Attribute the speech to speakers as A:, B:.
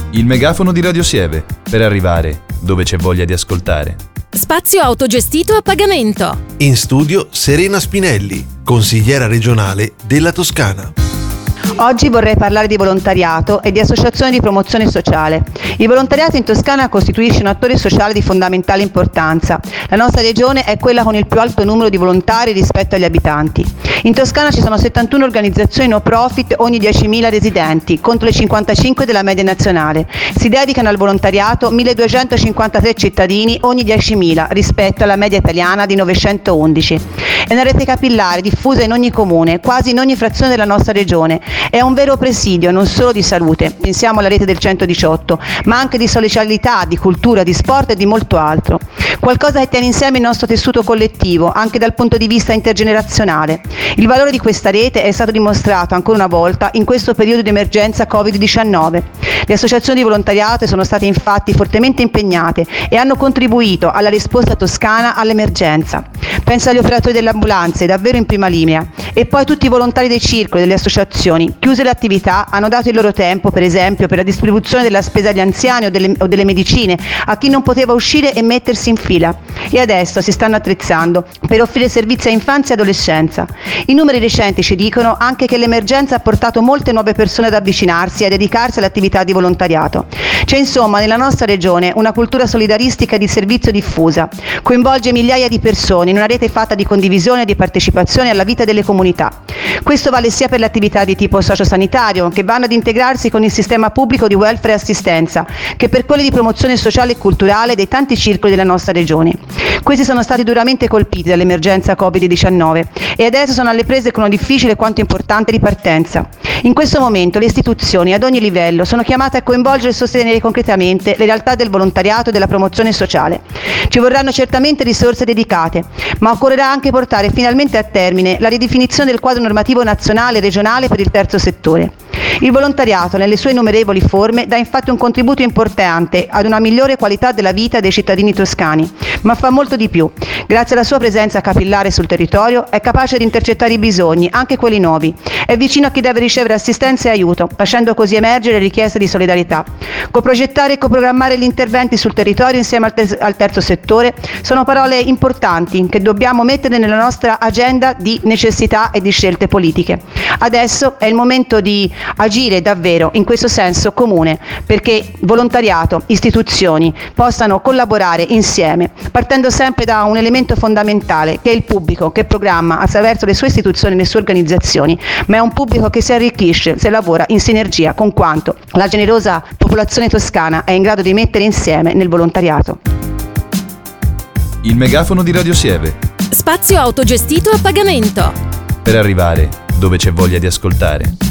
A: Il megafono di Radio Sieve, per arrivare dove c'è voglia di ascoltare.
B: Spazio autogestito a pagamento.
C: In studio Serena Spinelli, consigliera regionale della Toscana.
D: Oggi vorrei parlare di volontariato e di associazioni di promozione sociale. Il volontariato in Toscana costituisce un attore sociale di fondamentale importanza. La nostra regione è quella con il più alto numero di volontari rispetto agli abitanti. In Toscana ci sono 71 organizzazioni no profit ogni 10.000 residenti, contro le 55 della media nazionale. Si dedicano al volontariato 1.253 cittadini ogni 10.000 rispetto alla media italiana di 911. È una rete capillare diffusa in ogni comune, quasi in ogni frazione della nostra regione. È un vero presidio non solo di salute, pensiamo alla rete del 118, ma anche di socialità, di cultura, di sport e di molto altro. Qualcosa che tiene insieme il nostro tessuto collettivo, anche dal punto di vista intergenerazionale. Il valore di questa rete è stato dimostrato ancora una volta in questo periodo di emergenza Covid-19. Le associazioni di volontariato sono state infatti fortemente impegnate e hanno contribuito alla risposta toscana all'emergenza. Penso agli operatori delle ambulanze, davvero in prima linea, e poi tutti i volontari dei circoli, delle associazioni. Chiuse le attività, hanno dato il loro tempo, per esempio, per la distribuzione della spesa agli anziani o delle medicine, a chi non poteva uscire e mettersi in fila. E adesso si stanno attrezzando per offrire servizi a infanzia e adolescenza. I numeri recenti ci dicono anche che l'emergenza ha portato molte nuove persone ad avvicinarsi e a dedicarsi all'attività di volontariato. C'è insomma nella nostra regione una cultura solidaristica e di servizio diffusa. Coinvolge migliaia di persone in una rete fatta di condivisione e di partecipazione alla vita delle comunità. Questo vale sia per le attività di tipo sociosanitario, che vanno ad integrarsi con il sistema pubblico di welfare e assistenza, che per quelle di promozione sociale e culturale dei tanti circoli della nostra regione. Questi sono stati duramente colpiti dall'emergenza Covid-19 e adesso sono alle prese con una difficile quanto importante ripartenza. In questo momento le istituzioni ad ogni livello sono chiamate a coinvolgere e sostenere concretamente le realtà del volontariato e della promozione sociale. Ci vorranno certamente risorse dedicate, ma occorrerà anche portare finalmente a termine la ridefinizione del quadro normativo nazionale e regionale per il terzo settore. Il volontariato, nelle sue innumerevoli forme, dà infatti un contributo importante ad una migliore qualità della vita dei cittadini toscani, ma fa molto di più. Grazie alla sua presenza capillare sul territorio è capace di intercettare i bisogni, anche quelli nuovi. È vicino a chi deve ricevere assistenza e aiuto, facendo così emergere richieste di solidarietà. Coprogettare e coprogrammare gli interventi sul territorio insieme al terzo settore sono parole importanti che dobbiamo mettere nella nostra agenda di necessità e di scelte politiche. Adesso è il momento di agire davvero in questo senso comune, perché volontariato, istituzioni possano collaborare insieme, partendo sempre da un elemento fondamentale che è il pubblico che programma attraverso le sue istituzioni e le sue organizzazioni, ma è un pubblico che si arricchisce se lavora in sinergia con quanto la generosa popolazione toscana è in grado di mettere insieme nel volontariato.
A: Il megafono di Radio Sieve.
B: Spazio autogestito a pagamento.
A: Per arrivare dove c'è voglia di ascoltare.